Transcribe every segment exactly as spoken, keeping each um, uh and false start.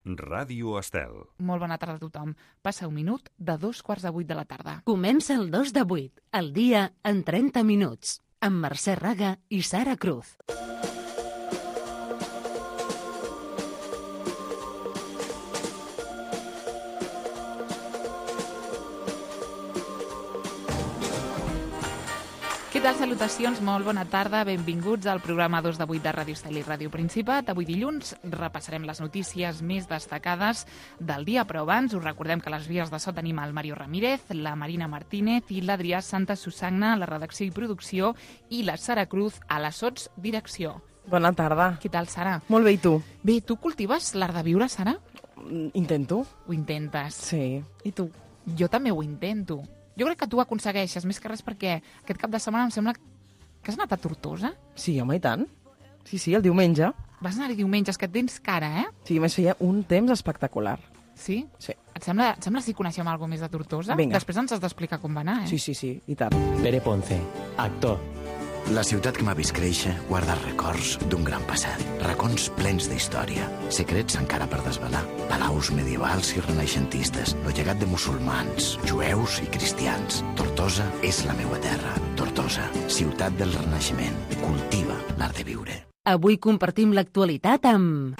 Ràdio Estel. Molt bona tarda a tothom. Passa un minut de dos quarts de vuit de la tarda. Comença el dos de vuit, el dia en trenta minuts, amb Mercè Raga i Sara Cruz. Què tal? Salutacions, molt bona tarda, benvinguts al programa dos de vuit de Ràdio Estel i Ràdio Principat. Avui dilluns repassarem les notícies més destacades del dia, però abans us recordem que a les vies de so tenim el Mario Ramírez, la Marina Martínez i l'Adrià Santa Susagna a la redacció i producció i la Sara Cruz a la sots direcció. Bona tarda. Què tal, Sara? Molt bé, i tu? Bé, tu cultives l'art de viure, Sara? Intento. Ho intentes. Sí. I tu? Jo també ho intento. Jo crec que tu ho aconsegueixes, més que res perquè aquest cap de setmana em sembla que has anat a Tortosa. Sí, home, i tant. Sí, sí, el diumenge. Vas anar-hi diumenges, que et tens cara, eh? Sí, a més feia un temps espectacular. Sí? Sí. Et sembla, et sembla si coneixem alguna més de Tortosa? Vinga. Després ens has d'explicar com va anar, eh? Sí, sí, sí, i tant. Pere Ponce, actor. La ciutat que m'ha vist créixer guarda records d'un gran passat, racons plens d'història, secrets encara per desvelar, palaus medievals i renaixentistes, el llegat de musulmans, jueus i cristians. Tortosa és la meua terra. Tortosa, ciutat del Renaixement, cultiva l'art de viure. Avui compartim l'actualitat amb...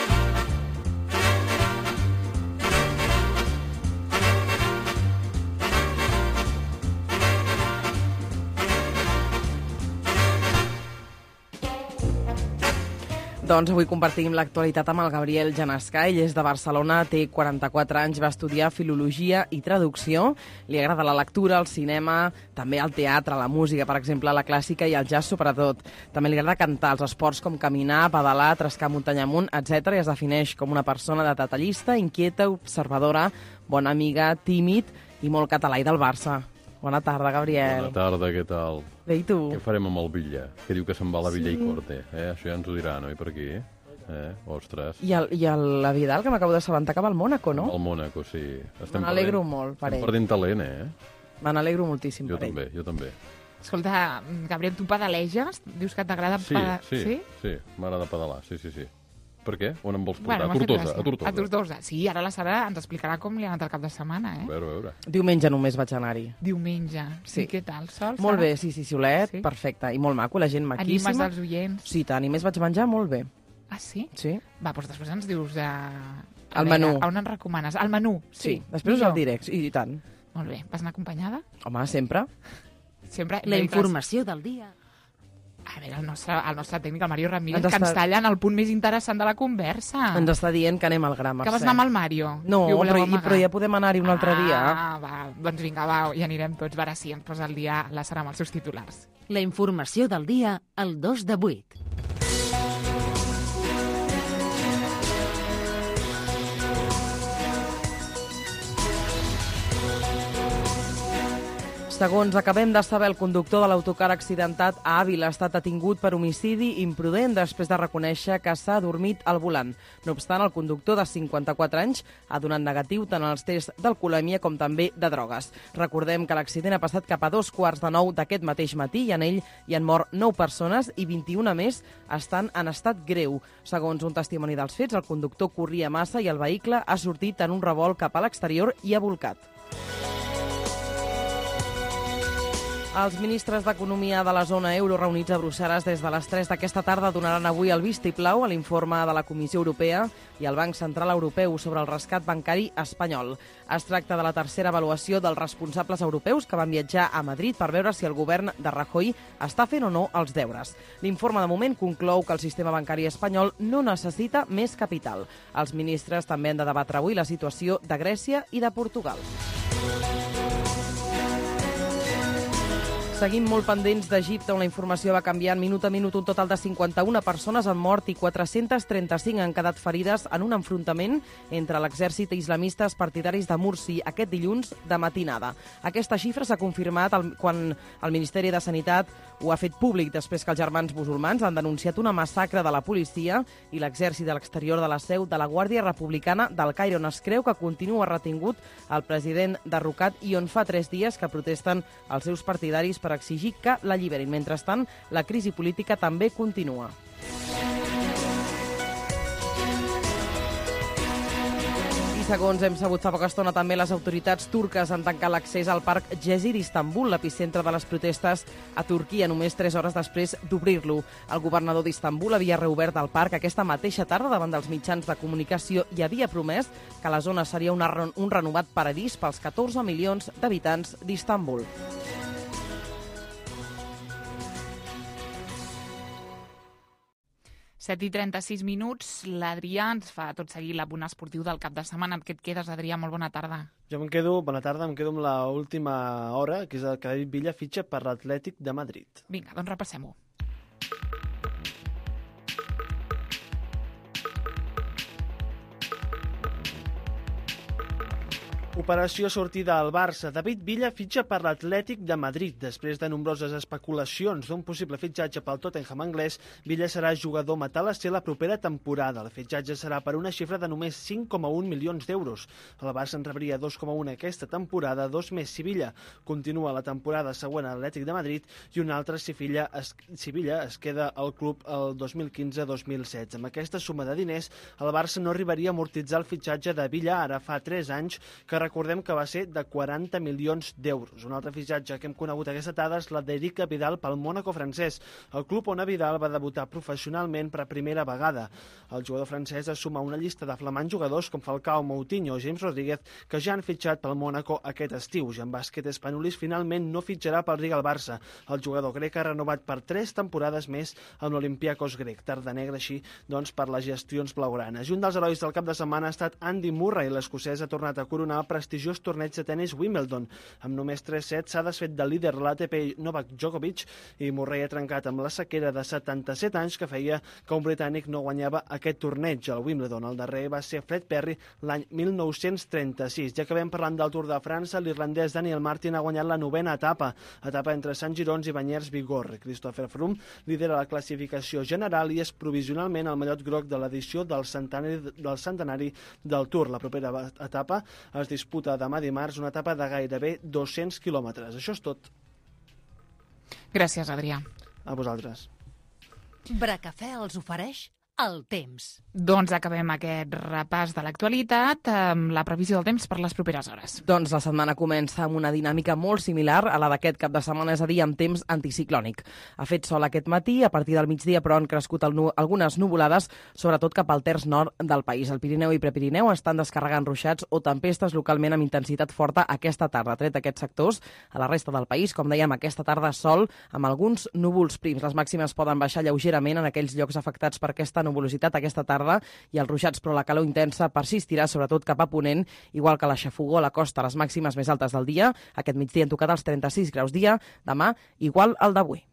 Doncs avui compartim l'actualitat amb el Gabriel Janasca. Ell és de Barcelona, té quaranta-quatre anys, va estudiar Filologia i Traducció. Li agrada la lectura, el cinema, també el teatre, la música, per exemple, la clàssica i el jazz sobretot. També li agrada cantar, els esports com caminar, pedalar, trescar muntanya amunt, etcètera. I es defineix com una persona de detallista, inquieta, observadora, bona amiga, tímid i molt català i del Barça. Bona tarda, Gabriel. Bona tarda, què tal? Bé, i tu? Què farem amb el Villa? Que diu que se'n va a la Villa Sí. i Corte. Eh? Això ja ens ho dirà, no? I per aquí? Eh? Ostres. I, el, i el, la Vidal, que m'acabo d'assabentar que va al Mònaco, no? El Mónaco, sí. Estem Me n'alegro perdent- molt per Estem ell. perdent talent, eh? Me n'alegro moltíssim Jo per també, ell. jo també. Escolta, Gabriel, tu pedaleges? Dius que t'agrada... Sí, peda- sí, sí? sí. M'agrada pedalar, sí, sí, sí. Per què? On em vols portar? Bueno, a m'ha fet Tortosa, gràcia. a Tortosa. A Tortosa. Sí, ara la Sara ens explicarà com li ha anat el cap de setmana, A eh? veure, a veure. Diumenge només vaig anar-hi. Diumenge. Sí. I què tal, Sol? Molt Sara? bé, sí, sí, xiulet, Sí? perfecte. I molt maco, la gent Animes maquíssima. els oients? Sí, tant, i més vaig menjar molt bé. Ah, sí? Sí? Va, doncs després ens dius... Eh, a El veure, menú. A on ens recomanes? El menú, Sí, sí. després us millor. el diré, i, i tant. Molt bé. Vas anar acompanyada? Home, sempre. Sempre... La m'he dit que les- informació del dia. A veure, el nostre, el nostre tècnic, el Mario Ramírez, Ens que ens està- talla en el punt més interessant de la conversa. Ens està dient que anem al gra, Mercè. Que vas anar amb el Mario. No, I ho voleu però, i, amagar. però ja podem anar-hi un altre dia. Ah, va, doncs vinga, va, hi anirem tots. Va, ara sí, ens posa el dia la Sara amb els seus titulars. La informació del dia al dos de vuit. Segons acabem de saber, el conductor de l'autocar accidentat a Àvila ha estat detingut per homicidi imprudent després de reconèixer que s'ha adormit al volant. No obstant, el conductor de cinquanta-quatre anys ha donat negatiu tant als tests d'alcoholèmia com també de drogues. Recordem que l'accident ha passat cap a dos quarts de nou d'aquest mateix matí i en ell hi han mort nou persones i vint-i-una més estan en estat greu. Segons un testimoni dels fets, el conductor corria massa i el vehicle ha sortit en un revolt cap a l'exterior i ha bolcat. Els ministres d'Economia de la zona euro reunits a Brussel·les des de les tres d'aquesta tarda donaran avui el vistiplau a l'informe de la Comissió Europea i el Banc Central Europeu sobre el rescat bancari espanyol. Es tracta de la tercera avaluació dels responsables europeus que van viatjar a Madrid per veure si el govern de Rajoy està fent o no els deures. L'informe de moment conclou que el sistema bancari espanyol no necessita més capital. Els ministres també han de debatre avui la situació de Grècia i de Portugal. Seguim molt pendents d'Egipte, on la informació va canviant minut a minut. Un total de cinquanta-una persones han mort i quatre-cents trenta-cinc han quedat ferides en un enfrontament entre l'exèrcit i islamistes partidaris de Mursi aquest dilluns de matinada. Aquesta xifra s'ha confirmat el, quan el Ministeri de Sanitat ho ha fet públic després que els germans musulmans han denunciat una massacre de la policia i l'exèrcit de l'exterior de la seu de la Guàrdia Republicana del Caire, on es creu que continua retingut el president derrocat i on fa tres dies que protesten els seus partidaris per exigir que l'alliberin. Mentrestant, la crisi política també continua. segons hem sabut fa poca estona, també les autoritats turques han tancat l'accés al parc Gezi d'Istanbul, l'epicentre de les protestes a Turquia, només tres hores després d'obrir-lo. El governador d'Istanbul havia reobert el parc aquesta mateixa tarda davant dels mitjans de comunicació i havia promès que la zona seria una, un renovat paradís pels catorze milions d'habitants d'Istanbul. set i trenta-sis minuts, l'Adrià ens fa tot seguir l'apunt esportiu del cap de setmana. Amb què et quedes, Adrià? Molt bona tarda. Jo em quedo, bona tarda, em quedo amb l'última hora, que és el que David Villa fitxa per l'Atlètic de Madrid. Vinga, doncs repassem-ho. Operació sortida al Barça. David Villa fitxa per l'Atlètic de Madrid. Després de nombroses especulacions d'un possible fitxatge pel Tottenham anglès, Villa serà jugador matalasser la propera temporada. El fitxatge serà per una xifra de només cinc coma un milions d'euros. El Barça en rebria dos coma un aquesta temporada, dos més si Villa continua la temporada següent a l'Atlètic de Madrid i un altre si Villa es, si Villa es queda al club el dos mil quinze dos mil setze. Amb aquesta suma de diners, el Barça no arribaria a amortitzar el fitxatge de Villa ara fa tres anys, que recordem que va ser de quaranta milions d'euros. Un altre fitxatge que hem conegut aquesta tarda és la d'Eric Vidal pel Mònaco francès, el club on Vidal va debutar professionalment per primera vegada. El jugador francès es suma a una llista de flamants jugadors com Falcao, Moutinho o James Rodríguez que ja han fitxat pel Mònaco aquest estiu. Jean Bàsquet Espanulis finalment no fitxarà pel Riga al Barça. El jugador grec ha renovat per tres temporades més amb l'Olympiakos grec. Tarda negra així, doncs, per les gestions blaugranes. I un dels herois del cap de setmana ha estat Andy Murray. L'escocès ha tornat a coronar el prestigiós torneig de tennis Wimbledon. Amb només tres sets s'ha desfet del líder l'A T P Novak Djokovic i Murray ha trencat amb la sequera de setanta-set anys que feia que un britànic no guanyava aquest torneig al Wimbledon. El darrer va ser Fred Perry l'any mil nou-cents trenta-sis. Ja que vam parlant del Tour de França, l'irlandès Daniel Martin ha guanyat la novena etapa, etapa entre Sant Girons i Banyers Bigorre. Christopher Froome lidera la classificació general i és provisionalment el mallot groc de l'edició del centenari, del centenari del Tour. La propera etapa es disputa demà dimarts, una etapa de gairebé dos-cents quilòmetres. Això és tot. Gràcies, Adrià. A vosaltres. Bracafè els ofereix el temps. Doncs acabem aquest repàs de l'actualitat amb la previsió del temps per les properes hores. Doncs la setmana comença amb una dinàmica molt similar a la d'aquest cap de setmana, és a dir, amb temps anticiclònic. Ha fet sol aquest matí, a partir del migdia, però han crescut el, algunes nuvolades, sobretot cap al terç nord del país. El Pirineu i Prepirineu estan descarregant ruixats o tempestes localment amb intensitat forta aquesta tarda. Tret aquests sectors, a la resta del país, com dèiem, aquesta tarda sol amb alguns núvols prims. Les màximes poden baixar lleugerament en aquells llocs afectats per aquesta nuvolositat aquesta tarda i els ruixats, però la calor intensa persistirà sobretot cap a ponent, igual que la xafogó a la costa. Les màximes més altes del dia, aquest migdia han tocat els trenta-sis graus dia, demà igual al d'avui.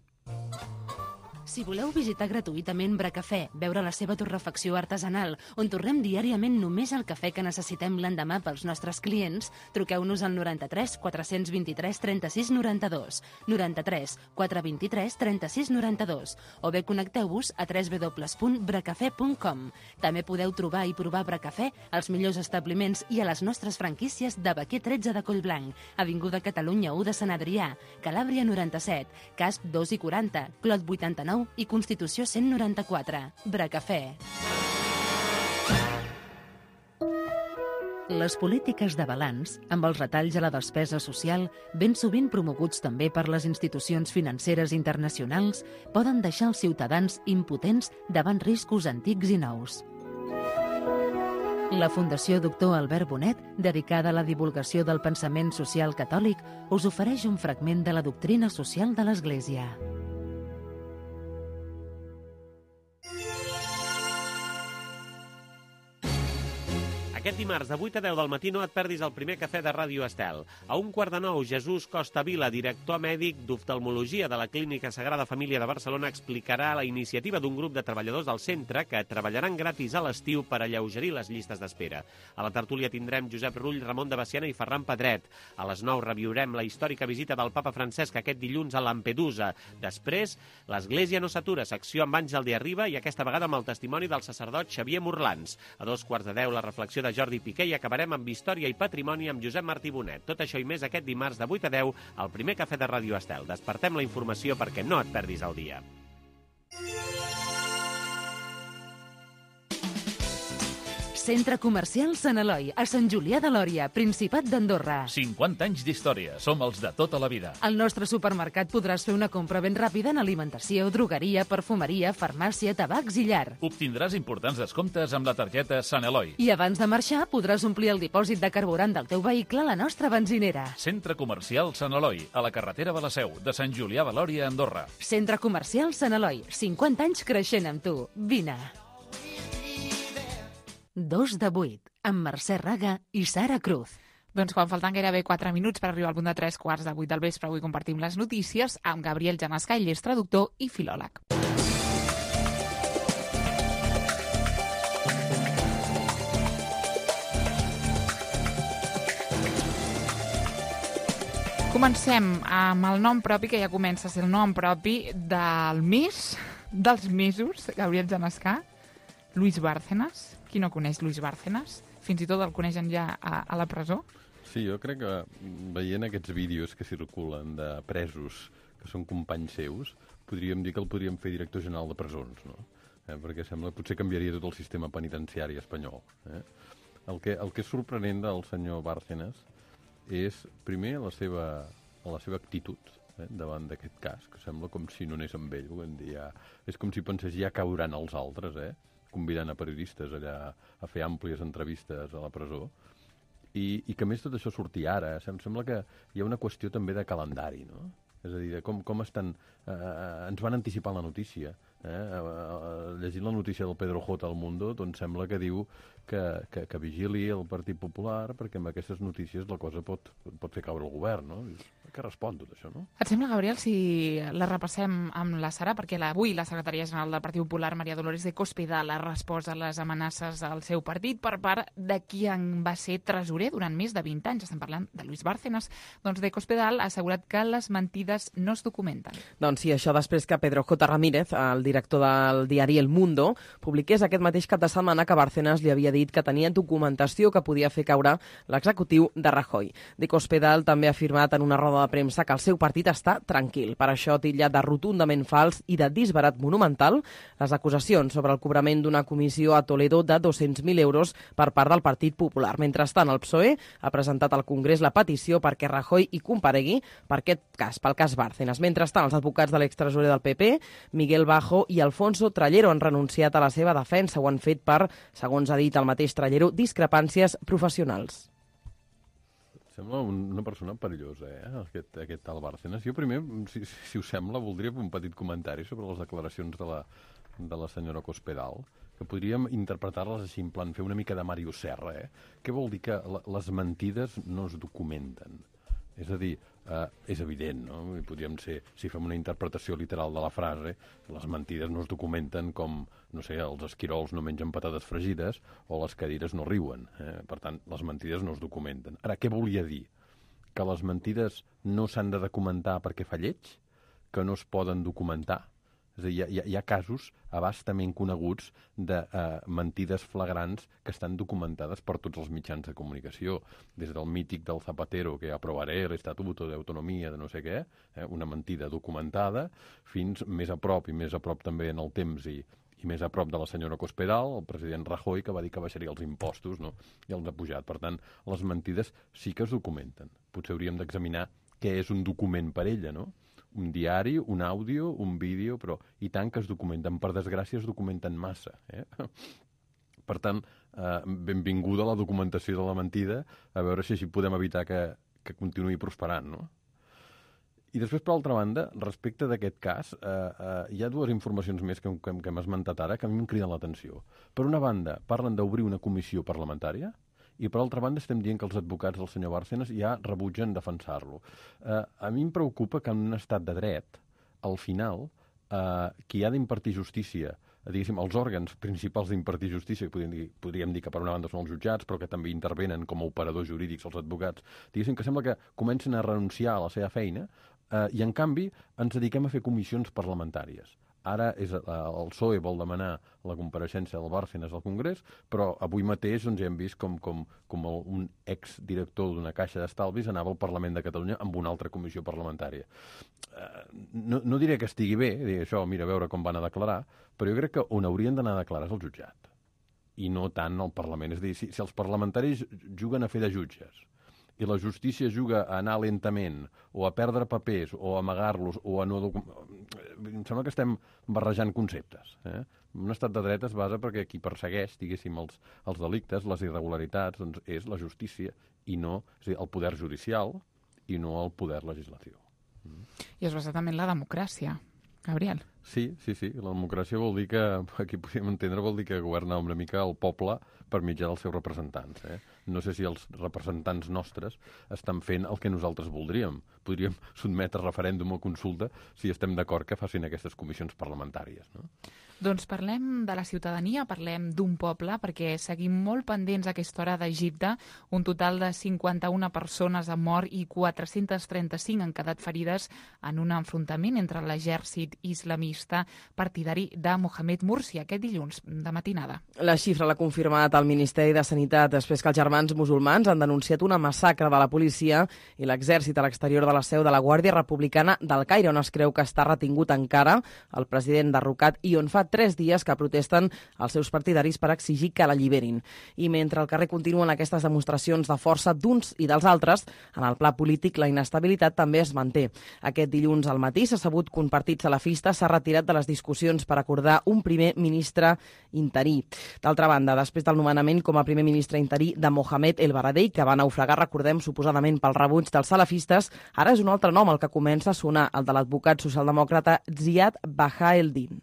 Si voleu visitar gratuïtament Bracafè, veure la seva torrefacció artesanal, on torrem diàriament només el cafè que necessitem l'endemà pels nostres clients, truqueu-nos al noranta-tres quatre-cents vint-i-tres trenta-sis noranta-dos, noranta-tres quatre vint-i-tres trenta-sis noranta-dos, o bé connecteu-vos a w w w punt bracafè punt com. També podeu trobar i provar Bracafè als millors establiments i a les nostres franquícies de Baquer tretze de Collblanc, Avinguda Catalunya u de Sant Adrià, Calàbria noranta-set, Casp dos i quaranta, Clot vuitanta-nou i Constitució cent noranta-quatre. Bracafè. Les polítiques de balanç, amb els retalls a la despesa social, ben sovint promoguts també per les institucions financeres internacionals, poden deixar els ciutadans impotents davant riscos antics i nous. La Fundació Doctor Albert Bonet, dedicada a la divulgació del pensament social catòlic, us ofereix un fragment de la doctrina social de l'Església. Aquest dimarts de vuit a deu del matí no et perdis el primer cafè de Ràdio Estel. A un quart de nou, Jesús Costa Vila, director mèdic d'oftalmologia de la Clínica Sagrada Família de Barcelona, explicarà la iniciativa d'un grup de treballadors del centre que treballaran gratis a l'estiu per alleugerir les llistes d'espera. A la tertúlia tindrem Josep Rull, Ramon de Baciana i Ferran Pedret. A les nou reviurem la històrica visita del papa Francesc aquest dilluns a Lampedusa. Després, l'Església no s'atura, secció amb Àngel de Arriba i aquesta vegada amb el testimoni del sacerdot Xavier Morlans. A dos quarts de deu, la reflexió de Jordi Piqué i acabarem amb història i patrimoni amb Josep Martí Bonet. Tot això i més aquest dimarts de vuit a deu al primer cafè de Ràdio Estel. Despertem la informació perquè no et perdis el dia. Centre Comercial Sant Eloi, a Sant Julià de Lòria, Principat d'Andorra. cinquanta anys d'història. Som els de tota la vida. Al nostre supermercat podràs fer una compra ben ràpida en alimentació, drogueria, perfumeria, farmàcia, tabacs i llar. Obtindràs importants descomptes amb la targeta Sant Eloi. I abans de marxar podràs omplir el dipòsit de carburant del teu vehicle a la nostra benzinera. Centre Comercial Sant Eloi, a la carretera de la Seu, de Sant Julià de Lòria, Andorra. Centre Comercial Sant Eloi, cinquanta anys creixent amb tu. Vine. Dos de vuit, amb Mercè Raga i Sara Cruz. Doncs quan falten gairebé quatre minuts per arribar al punt de tres quarts de vuit del vespre, avui compartim les notícies amb Gabriel Janescà, ell és traductor i filòleg. Comencem amb el nom propi, que ja comença a ser el nom propi del mes, dels mesos, Gabriel Janescà, Luis Bárcenas. Qui no coneix Luis Bárcenas? Fins i tot el coneixen ja a, a la presó? Sí, jo crec que veient aquests vídeos que circulen de presos que són companys seus, podríem dir que el podríem fer director general de presons, no? Eh, perquè sembla que potser canviaria tot el sistema penitenciari espanyol. Eh? El, que, el que és sorprenent del senyor Bárcenas és, primer, la seva, la seva actitud eh, davant d'aquest cas, que sembla com si no anés amb ell. Dir, ja, és com si pensés ja cauran els altres, eh? Convidant a periodistes allà a fer àmplies entrevistes a la presó, i, i que a més tot això sortir ara. Em sembla que hi ha una qüestió també de calendari, no? És a dir, de com, com estan... Eh, ens van anticipar la notícia. Eh? Eh, llegint la notícia del Pedro J. al Mundo, doncs sembla que diu que, que, que vigili el Partit Popular, perquè amb aquestes notícies la cosa pot, pot fer caure el govern, no? Què respon tot això, no? Et sembla, Gabriel, si la repassem amb la Sara? Perquè avui la secretària general del Partit Popular, Maria Dolores de Cospedal, ha respost a les amenaces al seu partit per part de qui en va ser tresorer durant més de vint anys. Estem parlant de Luis Bárcenas. Doncs de Cospedal ha assegurat que les mentides no es documenten. Doncs sí, això després que Pedro J. Ramírez, el director del diari El Mundo, publiqués aquest mateix cap de setmana que Bárcenas li havia dit que tenia documentació que podia fer caure l'executiu de Rajoy. De Cospedal també ha afirmat en una roda de premsa que el seu partit està tranquil. Per això ha titllat de rotundament fals i de disbarat monumental les acusacions sobre el cobrament d'una comissió a Toledo de dos-cents mil euros per part del Partit Popular. Mentrestant, el P S O E ha presentat al Congrés la petició perquè Rajoy hi comparegui per aquest cas, pel cas Bárcenas. Mentrestant, els advocats de l'extresorer del P P, Miguel Bajo i Alfonso Trallero, han renunciat a la seva defensa. Ho han fet per, segons ha dit el mateix Trallero, discrepàncies professionals. Sembla una persona perillosa, eh, aquest, aquest tal Bárcenas. Jo primer, si, si us sembla, voldria fer un petit comentari sobre les declaracions de la, de la senyora Cospedal, que podríem interpretar-les així, en plan, fer una mica de Màrius Serra, eh? Què vol dir que la, les mentides no es documenten? És a dir, eh, és evident, no? Podríem ser, si fem una interpretació literal de la frase, les mentides no es documenten com, no sé, els esquirols no mengen patates fregides o les cadires no riuen. Eh? Per tant, les mentides no es documenten. Ara, què volia dir? Que les mentides no s'han de documentar perquè fa lleig? Que no es poden documentar? És a dir, hi ha, hi ha casos abastament coneguts de eh, mentides flagrants que estan documentades per tots els mitjans de comunicació, des del mític del Zapatero, que aprovaré l'Estatuto d'Autonomia de no sé què, eh, una mentida documentada, fins més a prop, i més a prop també en el temps, i, i més a prop de la senyora Cospedal, el president Rajoy, que va dir que baixaria els impostos, no? I els ha pujat. Per tant, les mentides sí que es documenten. Potser hauríem d'examinar què és un document per ella, no? Un diari, un àudio, un vídeo, però i tant que es documenten. Per desgràcia es documenten massa. Eh? Per tant, eh, benvinguda a la documentació de la mentida, a veure si així podem evitar que, que continuï prosperant, no? I després, per altra banda, respecte d'aquest cas, eh, eh, hi ha dues informacions més que, que, que hem esmentat ara que a mi em criden l'atenció. Per una banda, parlen d'obrir una comissió parlamentària, i per altra banda estem dient que els advocats del senyor Bárcenas ja rebutgen defensar-lo. Eh, a mi em preocupa que en un estat de dret, al final, eh, qui ha d'impartir justícia, diguéssim, els òrgans principals d'impartir justícia, que podríem dir, podríem dir que per una banda són els jutjats, però que també intervenen com a operadors jurídics els advocats, diguéssim que sembla que comencen a renunciar a la seva feina eh, i, en canvi, ens dediquem a fer comissions parlamentàries. Ara és, el P S O E vol demanar la compareixença del Bárcenas al Congrés, però avui mateix doncs, ja hem vist com, com, com un exdirector d'una caixa d'estalvis anava al Parlament de Catalunya amb una altra comissió parlamentària. Eh, no, no diré que estigui bé, dir això, mira, a veure com van a declarar, però jo crec que on haurien d'anar a declarar és el jutjat. i no tant el Parlament. És a dir, si, si els parlamentaris juguen a fer de jutges i la justícia juga a anar lentament, o a perdre papers, o a amagar-los, o a no... Em sembla que estem barrejant conceptes. Eh? Un estat de dret es basa perquè qui persegueix, diguéssim, els, els delictes, les irregularitats, doncs és la justícia, i no, és a dir, el poder judicial, i no el poder legislatiu. Mm. I es basa també en la democràcia, Gabriel. Sí, sí, sí. La democràcia vol dir que, aquí podríem entendre, vol dir que governa una mica el poble per mitjà dels seus representants. Eh? No sé si els representants nostres estan fent el que nosaltres voldríem. Podríem sotmetre referèndum o consulta si estem d'acord que facin aquestes comissions parlamentàries. No? Doncs parlem de la ciutadania, parlem d'un poble, perquè seguim molt pendents a aquesta hora d'Egipte. Un total de cinquanta-una persones han mort i quatre-centes trenta-cinc han quedat ferides en un enfrontament entre l'exèrcit islamista partidari de Mohamed Morsi aquest dilluns de matinada. La xifra l'ha confirmat el Ministeri de Sanitat després que els germans musulmans han denunciat una massacre de la policia i l'exèrcit a l'exterior de la seu de la Guàrdia Republicana del Caire, on es creu que està retingut encara el president derrocat i on fa tres dies que protesten els seus partidaris per exigir que l'alliberin. I mentre al carrer continuen aquestes demostracions de força d'uns i dels altres, en el pla polític la inestabilitat també es manté. Aquest dilluns al matí s'ha sabut que un partit salafista s'ha retirat de les discussions per acordar un primer ministre interí. D'altra banda, després del nomenament com a primer ministre interí de Mohamed El Baradei, que va naufragar, recordem, suposadament pel rebuig dels salafistes, ara és un altre nom el que comença a sonar, el de l'advocat socialdemòcrata Ziad Baha-el-Din.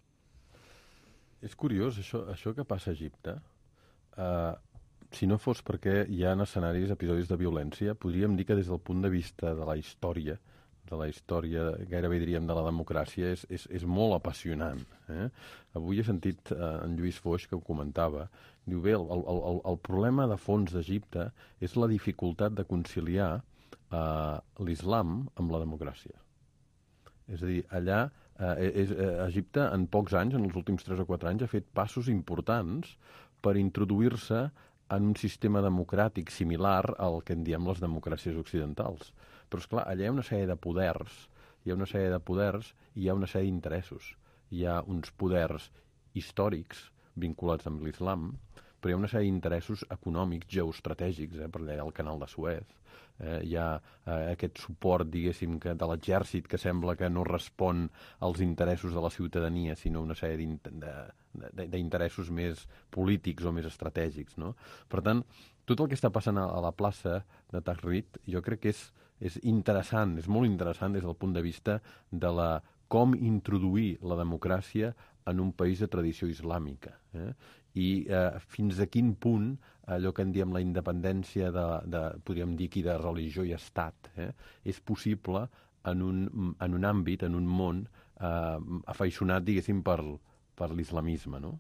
És curiós, això, això que passa a Egipte. Uh, si no fos perquè hi ha escenaris, episodis de violència, podríem dir que des del punt de vista de la història, de la història, gairebé diríem, de la democràcia, és, és, és molt apassionant. Eh? Avui he sentit uh, en Lluís Foix, que ho comentava, diu, bé, el, el, el, el problema de fons d'Egipte és la dificultat de conciliar uh, l'islam amb la democràcia. És a dir, allà Eh, és, eh, Egipte, en pocs anys, en els últims tres o quatre anys, ha fet passos importants per introduir-se en un sistema democràtic similar al que en diem les democràcies occidentals. Però, esclar, allà hi ha una sèrie de poders, hi ha una sèrie de poders i hi ha una sèrie d'interessos. Hi ha uns poders històrics vinculats amb l'islam, però hi ha una sèrie d'interessos econòmics, geoestratègics, eh, per allà el canal de Suez. Eh, hi ha eh, aquest suport, diguéssim, que de l'exèrcit que sembla que no respon als interessos de la ciutadania, sinó una sèrie d'interessos més polítics o més estratègics. No? Per tant, tot el que està passant a, a la plaça de Tahrir, jo crec que és, és interessant, és molt interessant des del punt de vista de la, com introduir la democràcia en un país de tradició islàmica. Eh? I eh, fins a quin punt allò que en diem la independència de, de podríem dir aquí, de religió i estat, eh, és possible en un, en un àmbit, en un món eh, afeixonat, diguéssim, per, per l'islamisme, no?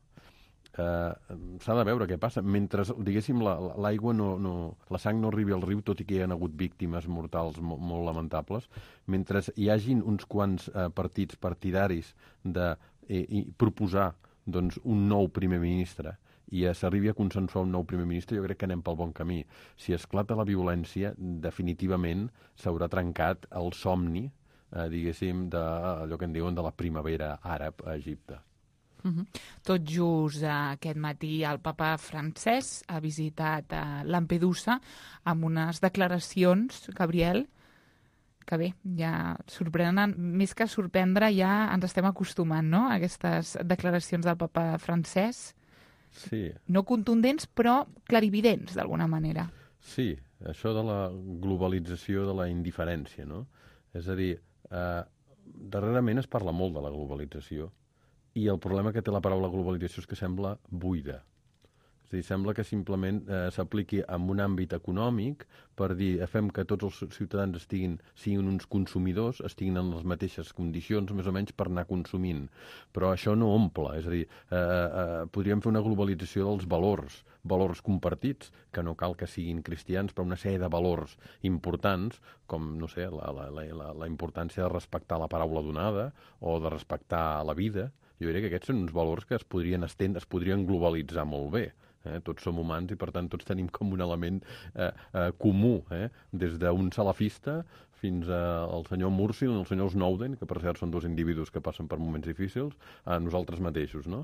Eh, s'ha de veure què passa. Mentre, diguéssim, l'aigua no, no, la sang no arribi al riu, tot i que hi ha hagut víctimes mortals molt, molt lamentables, mentre hi hagin uns quants eh, partits partidaris de eh, i proposar doncs, un nou primer ministre i s'arribi a consensuar un nou primer ministre, jo crec que anem pel bon camí. Si esclata la violència, definitivament s'haurà trencat el somni, eh, diguéssim, d'allò que en diuen de la primavera àrab a Egipte. Uh-huh. Tot just eh, aquest matí el papa francès ha visitat eh, Lampedusa amb unes declaracions, Gabriel, que bé, ja sorprenen, més que sorprendre, ja ens estem acostumant, no?, a aquestes declaracions del papa francès. Sí. No contundents, però clarividents, d'alguna manera. Sí, això de la globalització de la indiferència, no? És a dir, eh, darrerament es parla molt de la globalització i el problema que té la paraula globalització és que sembla buida. És a dir, sembla que simplement eh, s'apliqui en un àmbit econòmic per dir, fem que tots els ciutadans estiguin, siguin uns consumidors, estiguin en les mateixes condicions, més o menys, per anar consumint. Però això no omple, és a dir, eh, eh, podríem fer una globalització dels valors, valors compartits, que no cal que siguin cristians, però una sèrie de valors importants, com, no sé, la, la, la, la importància de respectar la paraula donada o de respectar la vida. Jo diria que aquests són uns valors que es podrien estendre, es podrien globalitzar molt bé. Eh? Tots som humans i, per tant, tots tenim com un element eh, eh, comú, eh? Des d'un salafista fins al senyor Morsi o al senyor Snowden, que per cert són dos individus que passen per moments difícils, a nosaltres mateixos, no?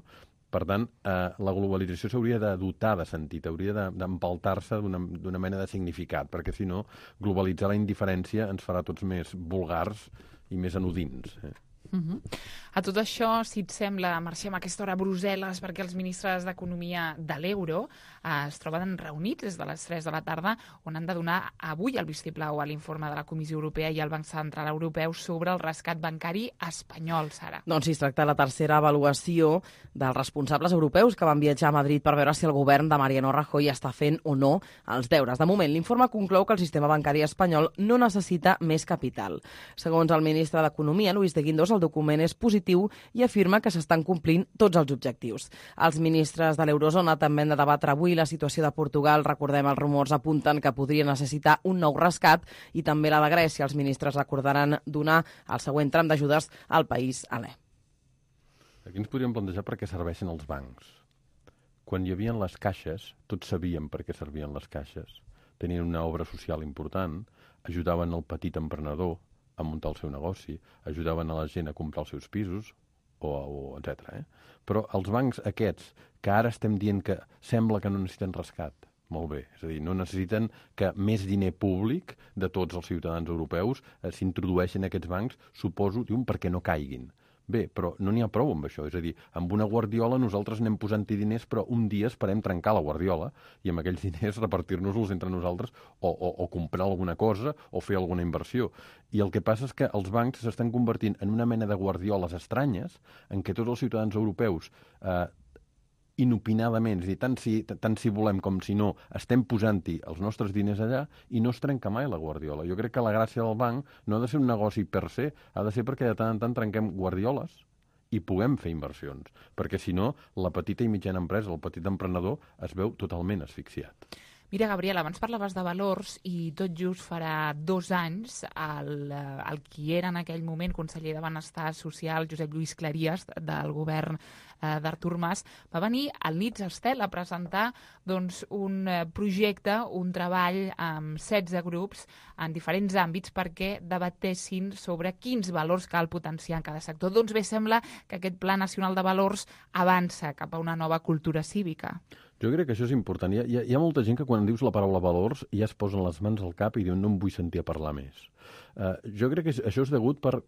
Per tant, eh, la globalització s'hauria de dotar de sentit, hauria d'empaltar-se d'una mena de significat, perquè si no, globalitzar la indiferència ens farà tots més vulgars i més anodins. Eh? Uh-huh. A tot això, si et sembla, marxem a aquesta hora a Brussel·les perquè els ministres d'Economia de l'euro eh, es troben reunits des de les tres de la tarda, on han de donar avui el vistiplau a l'informe de la Comissió Europea i el Banc Central Europeu sobre el rescat bancari espanyol, Sara. Doncs sí, es tracta de la tercera avaluació dels responsables europeus que van viatjar a Madrid per veure si el govern de Mariano Rajoy està fent o no els deures. De moment, l'informe conclou que el sistema bancari espanyol no necessita més capital. Segons el ministre d'Economia, Luis de Guindos, el document és positiu i afirma que s'estan complint tots els objectius. Els ministres de l'eurozona també han de debatre avui la situació de Portugal. Recordem, els rumors apunten que podria necessitar un nou rescat, i també la de Grècia. Els ministres acordaran donar el següent tram d'ajudes al país alè. Aquí ens podríem plantejar per què serveixen els bancs. Quan hi havia les caixes, tots sabíem per què servien les caixes. Tenien una obra social important, ajudaven el petit emprenedor a muntar el seu negoci, ajudaven a la gent a comprar els seus pisos, o, o etcètera. Eh? Però els bancs aquests, que ara estem dient que sembla que no necessiten rescat, molt bé, és a dir, no necessiten que més diner públic de tots els ciutadans europeus eh, s'introdueixin a aquests bancs, suposo, diuen, perquè no caiguin. Bé, però no n'hi ha prou amb això. És a dir, amb una guardiola nosaltres anem posant-hi diners, però un dia esperem trencar la guardiola i amb aquells diners repartir-nos-los entre nosaltres o, o, o comprar alguna cosa o fer alguna inversió. I el que passa és que els bancs s'estan convertint en una mena de guardioles estranyes en què tots els ciutadans europeus eh, inopinadament, és a dir, tant si, tant si volem com si no, estem posant-hi els nostres diners allà i no es trenca mai la guardiola. Jo crec que la gràcia del banc no ha de ser un negoci per se, ha de ser perquè de tant en tant trenquem guardioles i puguem fer inversions, perquè si no, la petita i mitjana empresa, el petit emprenedor, es veu totalment asfixiat. Mira, Gabriel, abans parlaves de valors i tot just farà dos anys el, el qui era en aquell moment conseller de Benestar Social, Josep Lluís Cleries, del govern eh, d'Artur Mas, va venir al Nits Estel a presentar doncs, un projecte, un treball amb setze grups en diferents àmbits perquè debatessin sobre quins valors cal potenciar en cada sector. Doncs bé, sembla que aquest Pla Nacional de Valors avança cap a una nova cultura cívica. Jo crec que això és important. Hi ha, hi ha molta gent que quan dius la paraula valors ja es posen les mans al cap i diuen no em vull sentir a parlar més. Uh, jo crec que això és degut per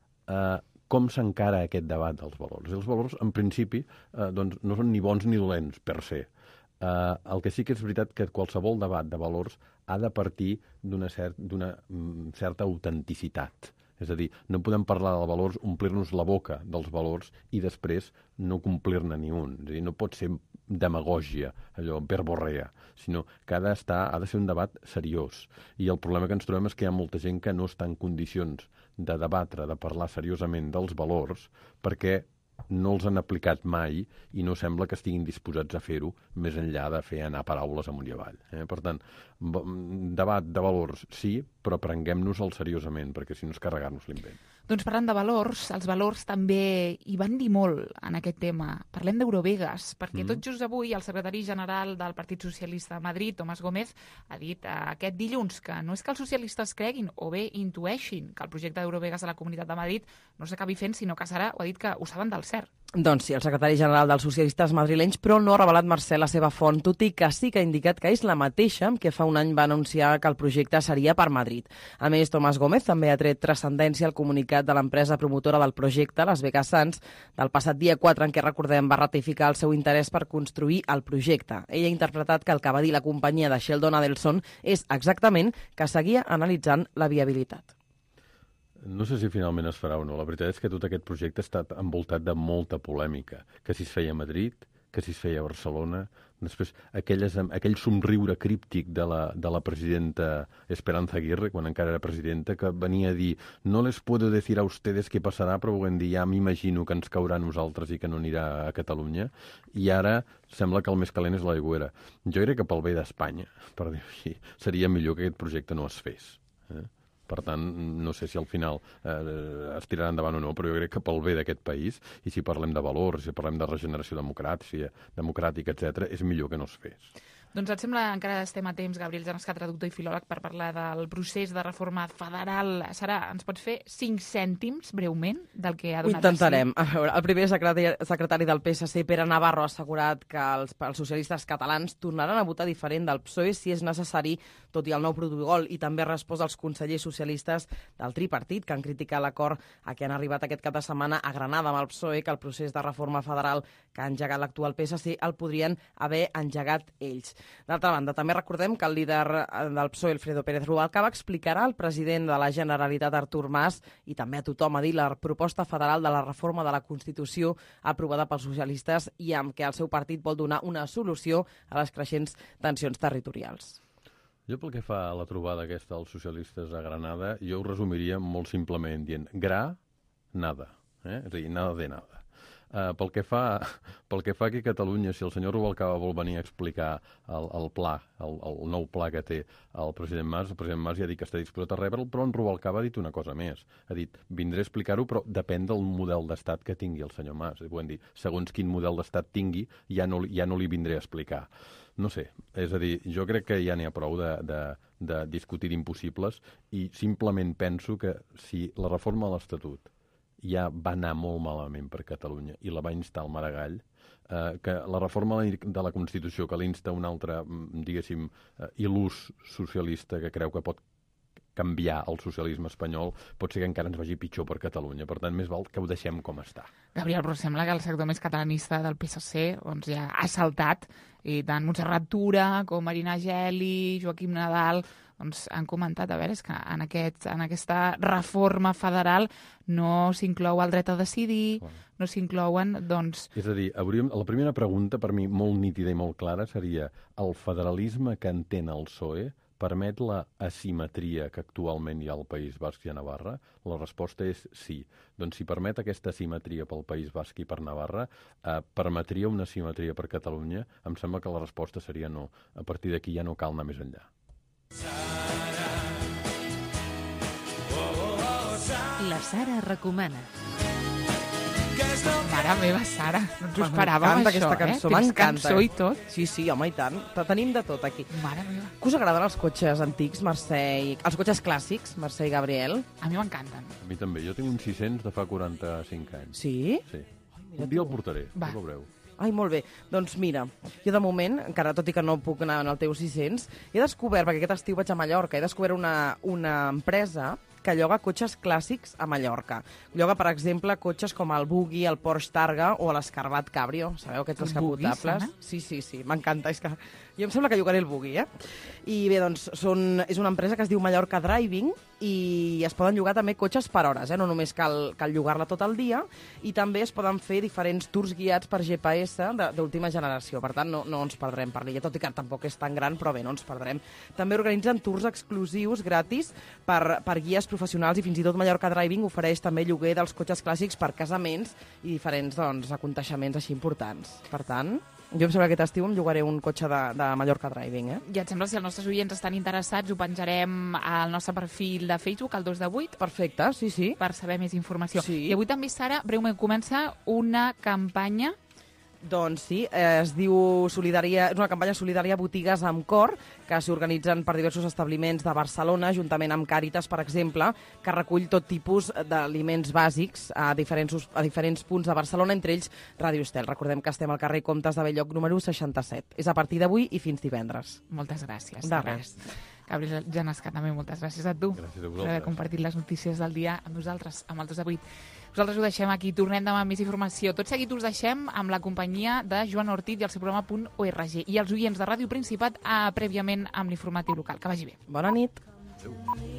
uh, com s'encara aquest debat dels valors. Els valors, en principi, uh, doncs, no són ni bons ni dolents, per se. Uh, el que sí que és veritat que qualsevol debat de valors ha de partir d'una cert, d'una um, certa autenticitat. És a dir, no podem parlar de valors, omplir-nos la boca dels valors i després no complir-ne ni un. És a dir, no pot ser demagògia, allò, verborrea, sinó que ha d'estar, ha de ser un debat seriós. I el problema que ens trobem és que hi ha molta gent que no està en condicions de debatre, de parlar seriosament dels valors, perquè no els han aplicat mai i no sembla que estiguin disposats a fer-ho més enllà de fer anar paraules amunt i avall. Eh? Per tant, debat de valors sí, però prenguem-nos-el seriosament, perquè si no és carregar-nos l'invent. Doncs parlant de valors, els valors també hi van dir molt en aquest tema. Parlem d'Eurovegas, perquè mm. tot just avui el secretari general del Partit Socialista de Madrid, Tomás Gómez, ha dit aquest dilluns que no és que els socialistes creguin o bé intueixin que el projecte d'Eurovegas a la Comunitat de Madrid no s'acabi fent, sinó que serà, ho ha dit, que ho saben del cert. Doncs sí, el secretari general dels socialistes madrilenys, però no ha revelat, Mercè, la seva font, tot i que sí que ha indicat que és la mateixa que fa un any va anunciar que el projecte seria per Madrid. A més, Tomás Gómez també ha tret transcendència al comunicat de l'empresa promotora del projecte, Las Vegas Sands, del passat dia quatre, en què, recordem, va ratificar el seu interès per construir el projecte. Ell ha interpretat que el que va dir la companyia de Sheldon Adelson és exactament que seguia analitzant la viabilitat. No sé si finalment es farà o no. La veritat és que tot aquest projecte ha estat envoltat de molta polèmica. Que si es feia a Madrid, que si es feia a Barcelona, després aquelles, aquell somriure críptic de la, de la presidenta Esperanza Aguirre, quan encara era presidenta, que venia a dir no les puedo decir a ustedes què passarà, però vam dir ja m'imagino que ens caurà a nosaltres i que no anirà a Catalunya, i ara sembla que el més calent és l'aigüera. Jo crec que pel bé d'Espanya, per dir-ho així, seria millor que aquest projecte no es fes. Eh? Per tant, no sé si al final eh, es tirarà endavant o no, però jo crec que pel bé d'aquest país, i si parlem de valors, si parlem de regeneració democràcia, democràtica, etcètera, és millor que no es fes. Doncs et sembla, encara estem a temps, Gabriel Janescat, traductor i filòleg, per parlar del procés de reforma federal. Sara, ens pots fer cinc cèntims, breument, del que ha Ho donat intentarem. A veure, el primer secretari, secretari del P S C, Pere Navarro, ha assegurat que els, els socialistes catalans tornaran a votar diferent del P S O E si és necessari, tot i el nou protocol, i també ha respost als consellers socialistes del tripartit, que han criticat l'acord a què han arribat aquest cap de setmana a Granada amb el P S O E, que el procés de reforma federal que ha engegat l'actual P S C el podrien haver engegat ells. D'altra banda, també recordem que el líder del P S O E, Alfredo Pérez Rubalcaba, explicarà al president de la Generalitat, Artur Mas, i també a tothom, a dir la proposta federal de la reforma de la Constitució aprovada pels socialistes i amb què el seu partit vol donar una solució a les creixents tensions territorials. Jo, pel que fa a la trobada aquesta dels socialistes a Granada, jo ho resumiria molt simplement dient gra, nada. Eh? És a dir, nada de nada. Uh, pel, que fa, pel que fa aquí a Catalunya, si el senyor Rubalcaba vol venir a explicar el, el pla, el, el nou pla que té el president Mas, el president Mas ja ha dit que està disposat a rebre'l, però en Rubalcaba ha dit una cosa més. Ha dit, vindré a explicar-ho, però depèn del model d'estat que tingui el senyor Mas. Ho hem dit, segons quin model d'estat tingui, ja no, ja no li vindré a explicar. No sé, és a dir, jo crec que ja n'hi ha prou de, de, de discutir d'impossibles i simplement penso que si la reforma de l'Estatut ja va anar molt malament per Catalunya i la va instar el Maragall, eh, que la reforma de la Constitució que l'insta un altre, diguéssim, eh, il·lús socialista que creu que pot canviar el socialisme espanyol, pot ser que encara ens vagi pitjor per Catalunya. Per tant, més val que ho deixem com està. Gabriel, però sembla que el sector més catalanista del P S C doncs, ja ha saltat, i tant Montserrat Tura com Marina Geli, Joaquim Nadal, doncs han comentat, a veure, és que en, aquest, en aquesta reforma federal no s'inclou el dret a decidir, Clar. no s'inclouen, doncs... És a dir, hauríem, la primera pregunta, per mi molt nítida i molt clara, seria el federalisme que entén el P S O E permet la asimetria que actualment hi ha al País Basc i a Navarra? La resposta és sí. Doncs si permet aquesta asimetria pel País Basc i per Navarra, eh, permetria una asimetria per Catalunya? Em sembla que la resposta seria no. A partir d'aquí ja no cal anar més enllà. La Sara recomana. Mare meva, Sara, no ens ho esperàvem, M'encanta això, aquesta cançó, eh? Tens m'encanta. cançó i tot. Sí, sí, home, i tant. Te- Tenim de tot aquí. Mare meva, Que us agraden els cotxes antics, Mercè? i- Els cotxes clàssics, Mercè i Gabriel? a mi m'encanten. A mi també. Jo tinc un sis-cents de fa quaranta-cinc anys. Sí? Sí. Un dia el portaré, Va. ja ho veureu. Ai, molt bé. Doncs mira, jo de moment, encara tot i que no puc anar en el teu sis-cents, he descobert, perquè aquest estiu vaig a Mallorca, he descobert una, una empresa que lloga cotxes clàssics a Mallorca. Lloga, per exemple, cotxes com el Buggy, el Porsche Targa o l'Escarbat Cabrio. Sabeu aquests El Buggy, descapotables? sona? Sí, sí, sí, m'encanta. És que jo em sembla que llogaré el Buggy, eh? I bé, doncs, són, és una empresa que es diu Mallorca Driving i es poden llogar també cotxes per hores, eh? No només cal, cal llogar-la tot el dia, i també es poden fer diferents tours guiats per G P S de- d'última generació. Per tant, no, no ens perdrem per l'illa, tot i que tampoc és tan gran, però bé, no ens perdrem. També organitzen tours exclusius gratis per, per guies professionals i fins i tot Mallorca Driving ofereix també lloguer dels cotxes clàssics per casaments i diferents doncs, aconteixements així importants. Per tant, jo em sembla que aquest estiu em llogaré un cotxe de, de Mallorca Driving, eh? I et sembla, si els nostres oients estan interessats, ho penjarem al nostre perfil de Facebook, el dos de vuit, Perfecte, sí, sí. per saber més informació. Sí. I avui també, Sara, breument comença una campanya. Doncs sí, eh, es diu Solidaria, és una campanya solidària Botigues amb Cor, que s'organitzen per diversos establiments de Barcelona, juntament amb Càritas, per exemple, que recull tot tipus d'aliments bàsics a diferents, a diferents punts de Barcelona, entre ells Ràdio Estel. Recordem que estem al carrer Comtes de Belllloc número seixanta-set. És a partir d'avui i fins divendres. Moltes gràcies, De Sara. res. Gabriel Janescat, també moltes gràcies a tu. Gràcies a Per haver vosaltres. compartit les notícies del dia amb nosaltres, amb el dos de vuit. Nosaltres ho deixem aquí, tornem demà amb més informació. Tot seguit us deixem amb la companyia de Joan Ortiz i el seu programa punt org i els oients de Ràdio Principat eh, prèviament amb l'informatiu local. Que vagi bé. Bona nit. Adéu.